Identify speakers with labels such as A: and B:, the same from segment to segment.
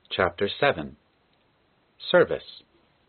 A: Chapter 7. Service.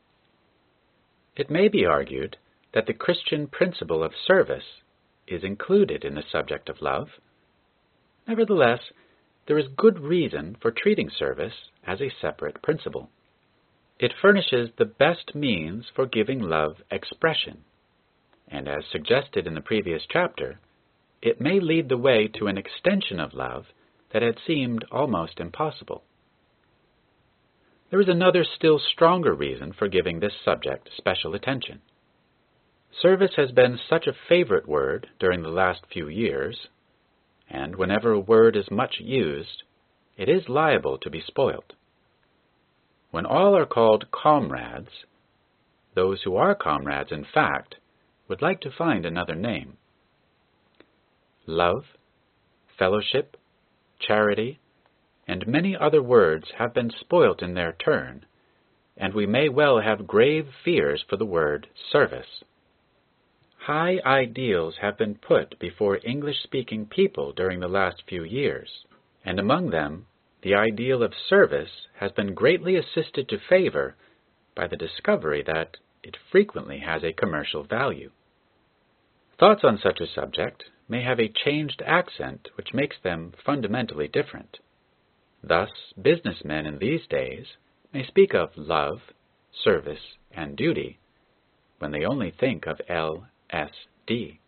A: It may be argued that the Christian principle of service is included in the subject of love. Nevertheless, there is good reason for treating service as a separate principle. It furnishes the best means for giving love expression, and as suggested in the previous chapter, it may lead the way to an extension of love that had seemed almost impossible. There is another still stronger reason for giving this subject special attention. Service has been such a favorite word during the last few years, and whenever a word is much used, it is liable to be spoilt. When all are called comrades, those who are comrades in fact would like to find another name. Love, fellowship, charity, and many other words have been spoilt in their turn, and we may well have grave fears for the word service. High ideals have been put before English-speaking people during the last few years, and among them, the ideal of service has been greatly assisted to favor by the discovery that it frequently has a commercial value. Thoughts on such a subject may have a changed accent which makes them fundamentally different. Thus, businessmen in these days may speak of love, service, and duty when they only think of LSD.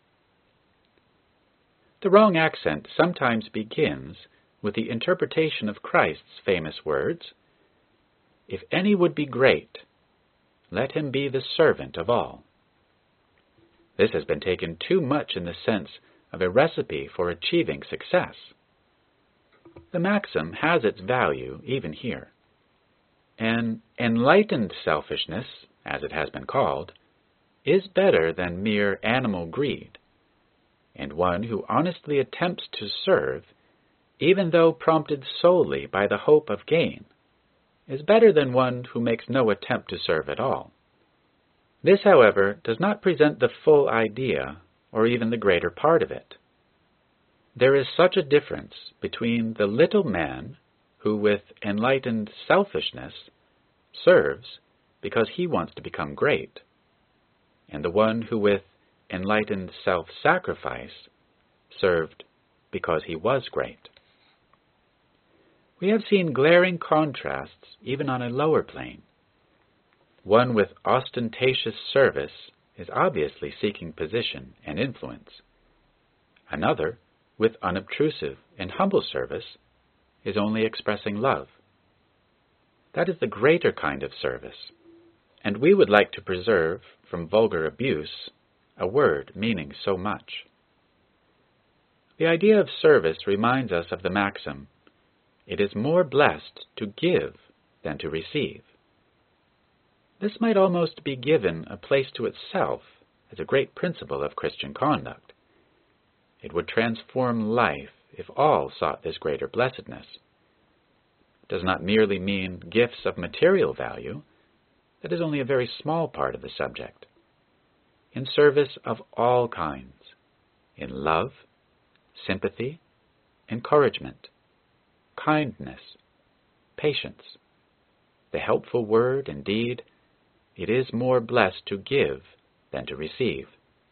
A: The wrong accent sometimes begins with the interpretation of Christ's famous words, "If any would be great, let him be the servant of all." This has been taken too much in the sense of a recipe for achieving success. The maxim has its value even here. An enlightened selfishness, as it has been called, is better than mere animal greed, and one who honestly attempts to serve, even though prompted solely by the hope of gain, is better than one who makes no attempt to serve at all. This, however, does not present the full idea, or even the greater part of it. There is such a difference between the little man who, with enlightened selfishness, serves because he wants to become great, and the one who, with enlightened self-sacrifice, served because he was great. We have seen glaring contrasts even on a lower plane. One with ostentatious service is obviously seeking position and influence. Another, with unobtrusive and humble service, is only expressing love. That is the greater kind of service, and we would like to preserve from vulgar abuse a word meaning so much. The idea of service reminds us of the maxim, "It is more blessed to give than to receive." This might almost be given a place to itself as a great principle of Christian conduct. It would transform life if all sought this greater blessedness. It does not merely mean gifts of material value. That is only a very small part of the subject. In service of all kinds, in love, sympathy, encouragement, kindness, patience, the helpful word and deed, it is more blessed to give than to receive.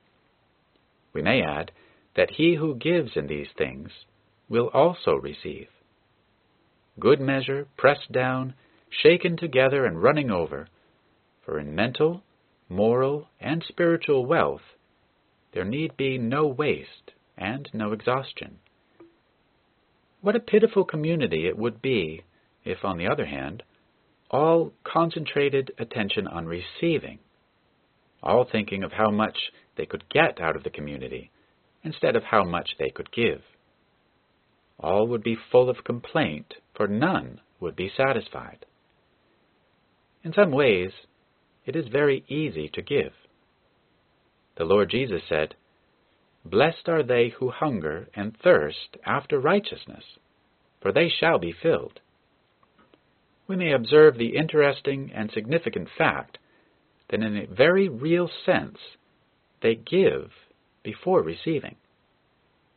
A: We may add that he who gives in these things will also receive. Good measure, pressed down, shaken together, and running over, for in mental, moral, and spiritual wealth there need be no waste and no exhaustion. What a pitiful community it would be if, on the other hand, all concentrated attention on receiving, all thinking of how much they could get out of the community instead of how much they could give. All would be full of complaint, for none would be satisfied. In some ways, it is very easy to give. The Lord Jesus said, "Blessed are they who hunger and thirst after righteousness, for they shall be filled." We may observe the interesting and significant fact that in a very real sense they give before receiving.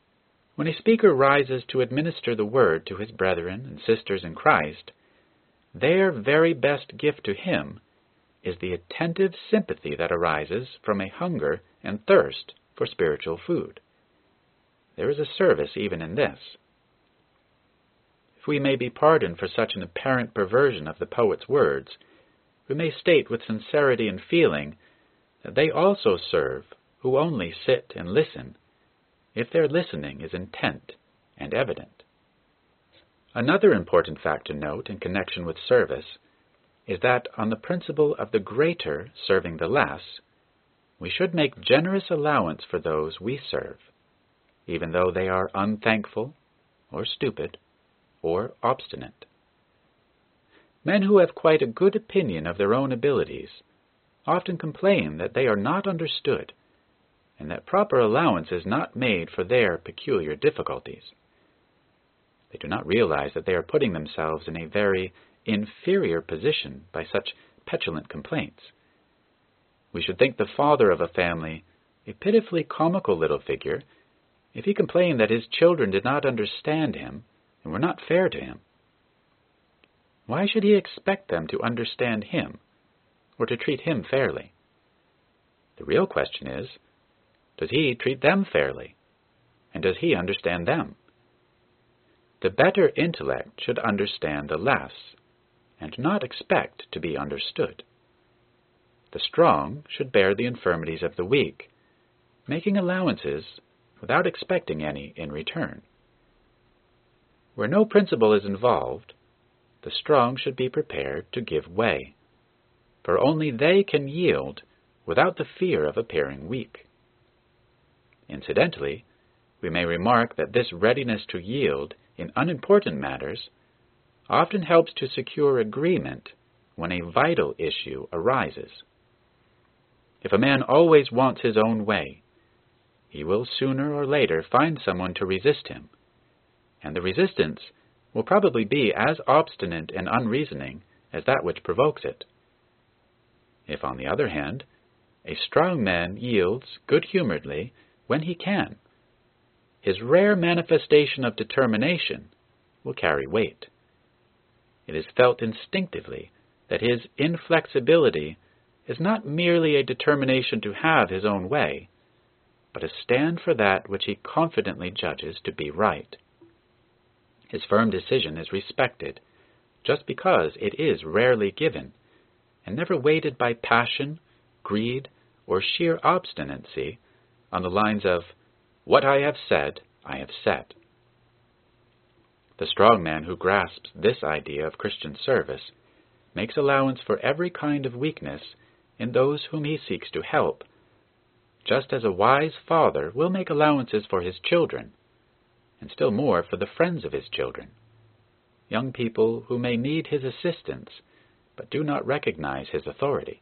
A: When a speaker rises to administer the word to his brethren and sisters in Christ, their very best gift to him is the attentive sympathy that arises from a hunger and thirst for spiritual food. There is a service even in this. If we may be pardoned for such an apparent perversion of the poet's words, we may state with sincerity and feeling that they also serve who only sit and listen, if their listening is intent and evident. Another important fact to note in connection with service is that on the principle of the greater serving the less, we should make generous allowance for those we serve, even though they are unthankful or stupid or obstinate. Men who have quite a good opinion of their own abilities often complain that they are not understood and that proper allowance is not made for their peculiar difficulties. They do not realize that they are putting themselves in a very inferior position by such petulant complaints. We should think the father of a family a pitifully comical little figure if he complained that his children did not understand him and were not fair to him. Why should he expect them to understand him or to treat him fairly? The real question is, does he treat them fairly? And does he understand them? The better intellect should understand the less, and not expect to be understood. The strong should bear the infirmities of the weak, making allowances without expecting any in return. Where no principle is involved, the strong should be prepared to give way, for only they can yield without the fear of appearing weak. Incidentally, we may remark that this readiness to yield in unimportant matters often helps to secure agreement when a vital issue arises. If a man always wants his own way, he will sooner or later find someone to resist him, and the resistance will probably be as obstinate and unreasoning as that which provokes it. If, on the other hand, a strong man yields good-humoredly when he can, his rare manifestation of determination will carry weight. It is felt instinctively that his inflexibility is not merely a determination to have his own way, but a stand for that which he confidently judges to be right. His firm decision is respected, just because it is rarely given, and never weighted by passion, greed, or sheer obstinacy on the lines of, "What I have said, I have said." The strong man who grasps this idea of Christian service makes allowance for every kind of weakness in those whom he seeks to help, just as a wise father will make allowances for his children, and still more for the friends of his children, young people who may need his assistance but do not recognize his authority.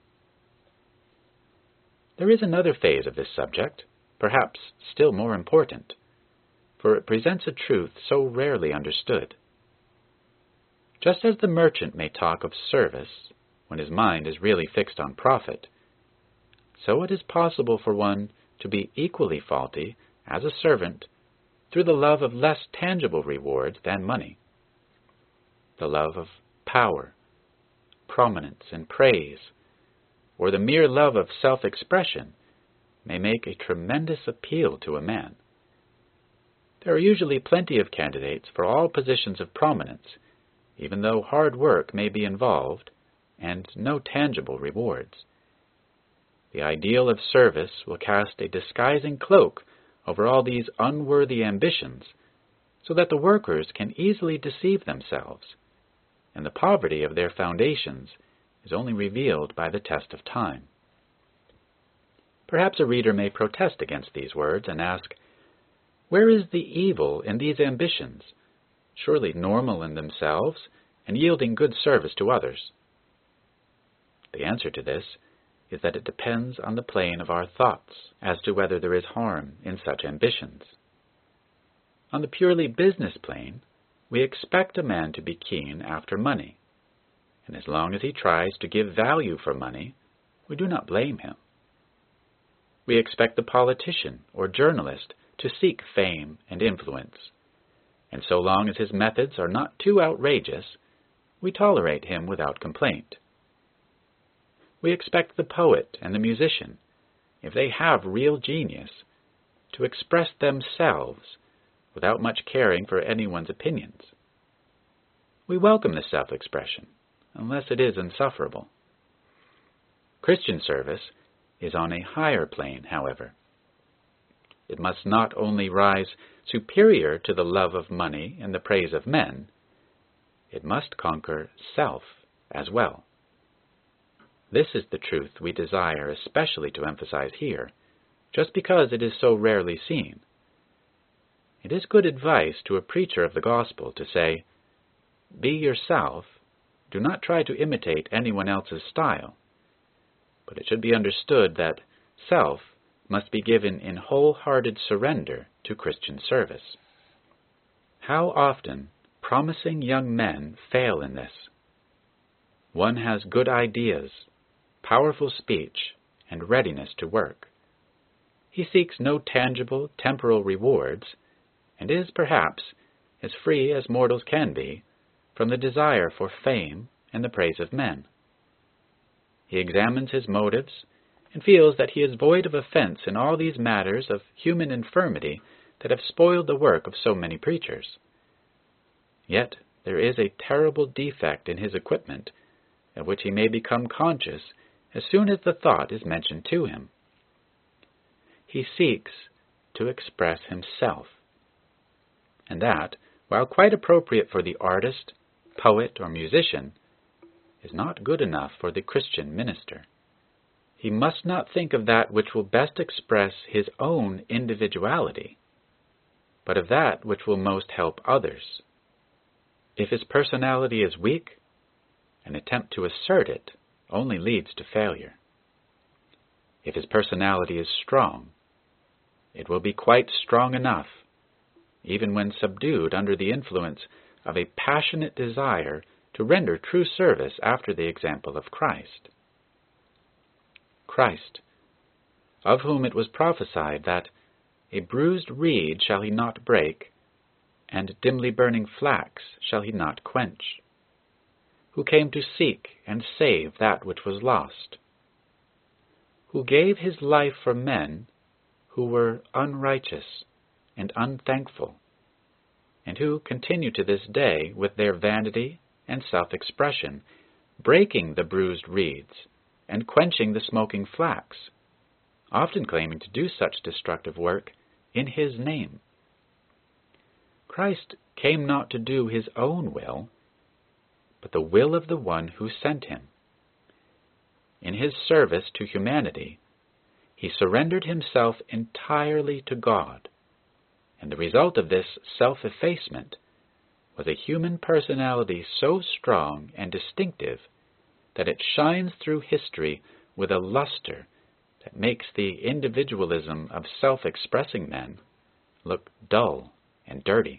A: There is another phase of this subject, perhaps still more important, for it presents a truth so rarely understood. Just as the merchant may talk of service when his mind is really fixed on profit, so it is possible for one to be equally faulty as a servant through the love of less tangible rewards than money. The love of power, prominence, and praise, or the mere love of self-expression, may make a tremendous appeal to a man. There are usually plenty of candidates for all positions of prominence, even though hard work may be involved and no tangible rewards. The ideal of service will cast a disguising cloak over all these unworthy ambitions, so that the workers can easily deceive themselves, and the poverty of their foundations is only revealed by the test of time. Perhaps a reader may protest against these words and ask, where is the evil in these ambitions, surely normal in themselves and yielding good service to others? The answer to this is that it depends on the plane of our thoughts as to whether there is harm in such ambitions. On the purely business plane, we expect a man to be keen after money, and as long as he tries to give value for money, we do not blame him. We expect the politician or journalist to seek fame and influence, and so long as his methods are not too outrageous, we tolerate him without complaint. We expect the poet and the musician, if they have real genius, to express themselves without much caring for anyone's opinions. We welcome the self-expression, unless it is insufferable. Christian service is on a higher plane, however. It must not only rise superior to the love of money and the praise of men, it must conquer self as well. This is the truth we desire especially to emphasize here, just because it is so rarely seen. It is good advice to a preacher of the gospel to say, "Be yourself, do not try to imitate anyone else's style," but it should be understood that self must be given in wholehearted surrender to Christian service. How often promising young men fail in this. One has good ideas, powerful speech, and readiness to work. He seeks no tangible, temporal rewards, and is, perhaps, as free as mortals can be from the desire for fame and the praise of men. He examines his motives and feels that he is void of offense in all these matters of human infirmity that have spoiled the work of so many preachers. Yet there is a terrible defect in his equipment, of which he may become conscious as soon as the thought is mentioned to him. He seeks to express himself, and that, while quite appropriate for the artist, poet, or musician, is not good enough for the Christian minister. He must not think of that which will best express his own individuality, but of that which will most help others. If his personality is weak, an attempt to assert it only leads to failure. If his personality is strong, it will be quite strong enough, even when subdued under the influence of a passionate desire to render true service after the example of Christ. Christ, of whom it was prophesied that a bruised reed shall he not break, and dimly burning flax shall he not quench, who came to seek and save that which was lost, who gave his life for men who were unrighteous and unthankful, and who continue to this day with their vanity and self-expression, breaking the bruised reeds and quenching the smoking flax, often claiming to do such destructive work in his name. Christ came not to do his own will, but the will of the one who sent him. In his service to humanity, he surrendered himself entirely to God, and the result of this self-effacement was a human personality so strong and distinctive that it shines through history with a luster that makes the individualism of self-expressing men look dull and dirty.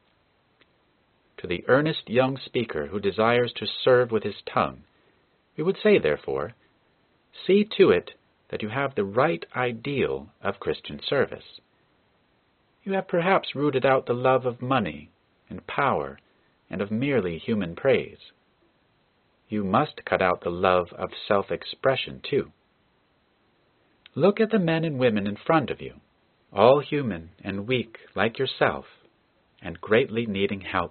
A: To the earnest young speaker who desires to serve with his tongue, we would say, therefore, see to it that you have the right ideal of Christian service. You have perhaps rooted out the love of money and power and of merely human praise. You must cut out the love of self-expression, too. Look at the men and women in front of you, all human and weak like yourself, and greatly needing help.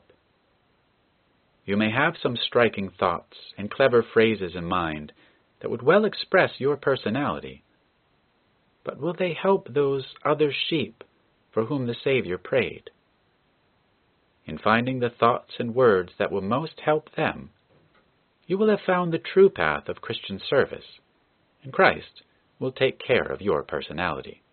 A: You may have some striking thoughts and clever phrases in mind that would well express your personality, but will they help those other sheep for whom the Savior prayed? In finding the thoughts and words that will most help them, you will have found the true path of Christian service, and Christ will take care of your personality.